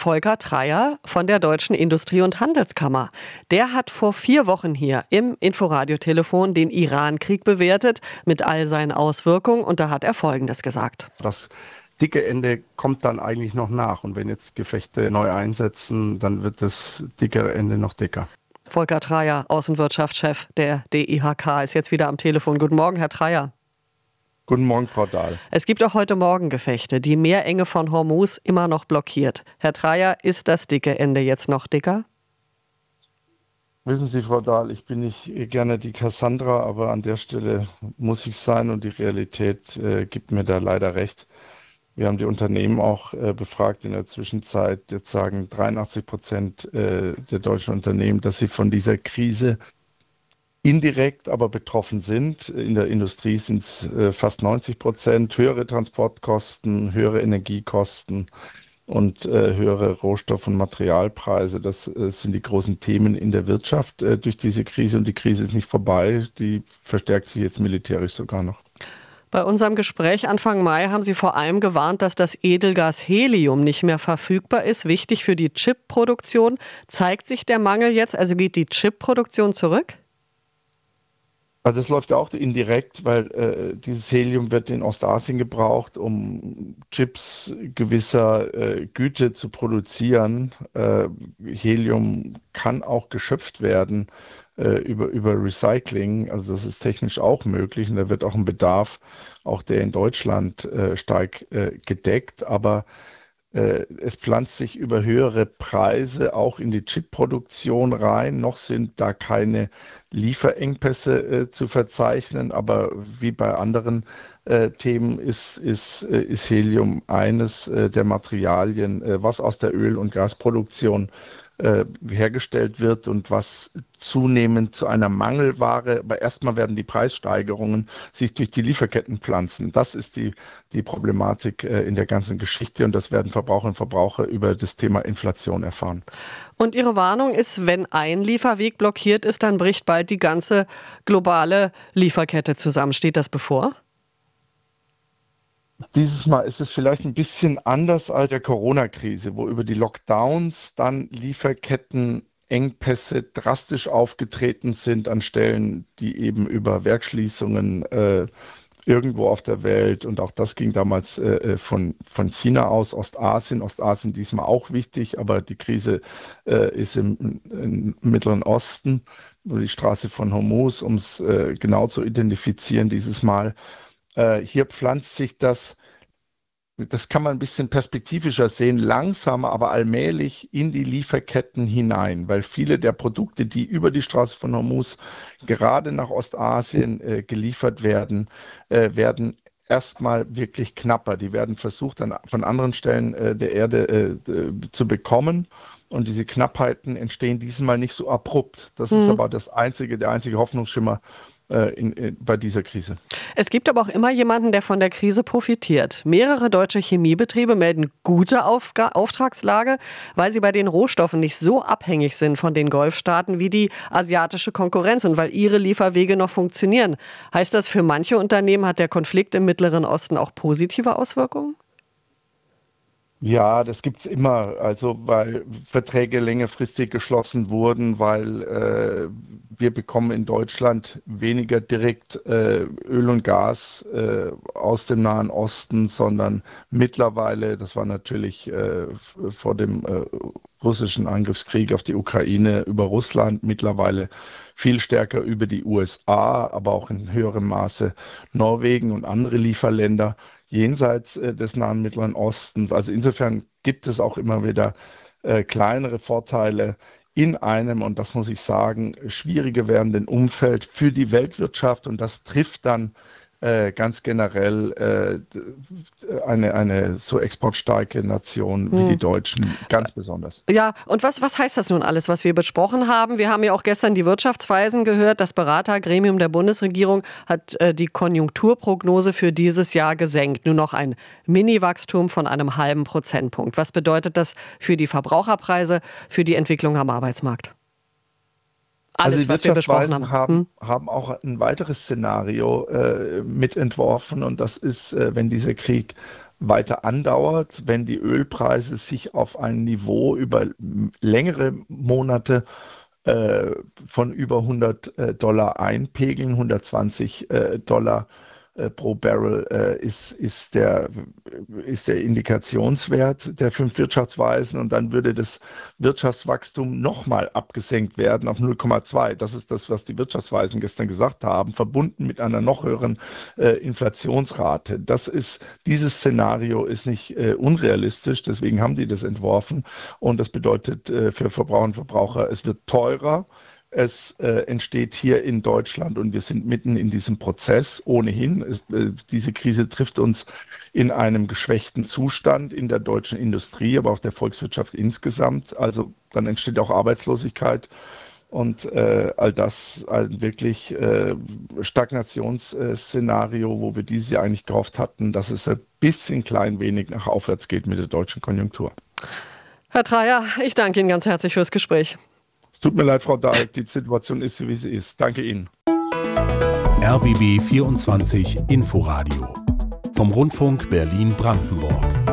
Volker Treyer von der Deutschen Industrie- und Handelskammer. Der hat vor 4 Wochen hier im Inforadio-Telefon den Iran-Krieg bewertet mit all seinen Auswirkungen und da hat er Folgendes gesagt. Das dicke Ende kommt dann eigentlich noch nach und wenn jetzt Gefechte neu einsetzen, dann wird das dickere Ende noch dicker. Volker Treyer, Außenwirtschaftschef der DIHK, ist jetzt wieder am Telefon. Guten Morgen, Herr Treyer. Guten Morgen, Frau Dahl. Es gibt auch heute Morgen Gefechte. Die Meerenge von Hormuz immer noch blockiert. Herr Treyer, ist das dicke Ende jetzt noch dicker? Wissen Sie, Frau Dahl, ich bin nicht gerne die Cassandra, aber an der Stelle muss ich sein und die Realität gibt mir da leider recht. Wir haben die Unternehmen auch befragt in der Zwischenzeit. Jetzt sagen 83% der deutschen Unternehmen, dass sie von dieser Krise indirekt aber betroffen sind. In der Industrie sind es fast 90%. Höhere Transportkosten, höhere Energiekosten und höhere Rohstoff- und Materialpreise. Das sind die großen Themen in der Wirtschaft durch diese Krise. Und die Krise ist nicht vorbei. Die verstärkt sich jetzt militärisch sogar noch. Bei unserem Gespräch Anfang Mai haben Sie vor allem gewarnt, dass das Edelgas Helium nicht mehr verfügbar ist. Wichtig für die Chipproduktion. Zeigt sich der Mangel jetzt? Also geht die Chipproduktion zurück? Also das läuft ja auch indirekt, weil dieses Helium wird in Ostasien gebraucht, um Chips gewisser Güte zu produzieren. Helium kann auch geschöpft werden über Recycling. Also das ist technisch auch möglich und da wird auch ein Bedarf, auch der in Deutschland stark gedeckt. Aber es pflanzt sich über höhere Preise auch in die Chipproduktion rein. Noch sind da keine Lieferengpässe zu verzeichnen, aber wie bei anderen Themen ist Helium eines der Materialien, was aus der Öl- und Gasproduktion hergestellt wird und was zunehmend zu einer Mangelware, aber erstmal werden die Preissteigerungen sich durch die Lieferketten pflanzen. Das ist die Problematik in der ganzen Geschichte und das werden Verbraucherinnen und Verbraucher über das Thema Inflation erfahren. Und Ihre Warnung ist, wenn ein Lieferweg blockiert ist, dann bricht bald die ganze globale Lieferkette zusammen. Steht das bevor? Dieses Mal ist es vielleicht ein bisschen anders als der Corona-Krise, wo über die Lockdowns dann Lieferkettenengpässe drastisch aufgetreten sind an Stellen, die eben über Werksschließungen irgendwo auf der Welt und auch das ging damals von China aus, Ostasien diesmal auch wichtig, aber die Krise ist im Mittleren Osten, wo die Straße von Hormuz, um es genau zu identifizieren, dieses Mal. Hier pflanzt sich das kann man ein bisschen perspektivischer sehen, langsam, aber allmählich in die Lieferketten hinein, weil viele der Produkte, die über die Straße von Hormuz gerade nach Ostasien geliefert werden, werden erstmal wirklich knapper. Die werden versucht, von anderen Stellen der Erde zu bekommen. Und diese Knappheiten entstehen diesmal nicht so abrupt. Das ist aber der einzige Hoffnungsschimmer bei dieser Krise. Es gibt aber auch immer jemanden, der von der Krise profitiert. Mehrere deutsche Chemiebetriebe melden gute Auftragslage, weil sie bei den Rohstoffen nicht so abhängig sind von den Golfstaaten wie die asiatische Konkurrenz und weil ihre Lieferwege noch funktionieren. Heißt das, für manche Unternehmen hat der Konflikt im Mittleren Osten auch positive Auswirkungen? Ja, das gibt's immer, also weil Verträge längerfristig geschlossen wurden, weil wir bekommen in Deutschland weniger direkt Öl und Gas aus dem Nahen Osten, sondern mittlerweile, das war natürlich vor dem russischen Angriffskrieg auf die Ukraine über Russland, mittlerweile viel stärker über die USA, aber auch in höherem Maße Norwegen und andere Lieferländer jenseits des Nahen Mittleren Ostens. Also insofern gibt es auch immer wieder kleinere Vorteile in einem, und das muss ich sagen, schwieriger werdenden Umfeld für die Weltwirtschaft. Und das trifft dann ganz generell eine so exportstarke Nation wie die Deutschen ganz besonders. Ja, und was heißt das nun alles, was wir besprochen haben? Wir haben ja auch gestern die Wirtschaftsweisen gehört. Das Beratergremium der Bundesregierung hat die Konjunkturprognose für dieses Jahr gesenkt. Nur noch ein Mini-Wachstum von einem halben Prozentpunkt. Was bedeutet das für die Verbraucherpreise, für die Entwicklung am Arbeitsmarkt? Alles, also die was wir besprochen haben auch ein weiteres Szenario mitentworfen und das ist, wenn dieser Krieg weiter andauert, wenn die Ölpreise sich auf ein Niveau über längere Monate von über $100 einpegeln. $120 pro Barrel ist der Indikationswert der 5 Wirtschaftsweisen, und dann würde das Wirtschaftswachstum nochmal abgesenkt werden auf 0,2. Das ist das, was die Wirtschaftsweisen gestern gesagt haben, verbunden mit einer noch höheren Inflationsrate. Dieses Szenario ist nicht unrealistisch, deswegen haben die das entworfen, und das bedeutet für Verbraucher und Verbraucher, es wird teurer. Es entsteht hier in Deutschland, und wir sind mitten in diesem Prozess ohnehin. Diese Krise trifft uns in einem geschwächten Zustand in der deutschen Industrie, aber auch der Volkswirtschaft insgesamt. Also dann entsteht auch Arbeitslosigkeit, und all das ein wirklich Stagnationsszenario, wo wir dieses Jahr eigentlich gehofft hatten, dass es ein bisschen klein wenig nach aufwärts geht mit der deutschen Konjunktur. Herr Dreyer, ich danke Ihnen ganz herzlich fürs Gespräch. Es tut mir leid, Frau Dahlek, die Situation ist so, wie sie ist. Danke Ihnen. RBB 24 Inforadio vom Rundfunk Berlin-Brandenburg.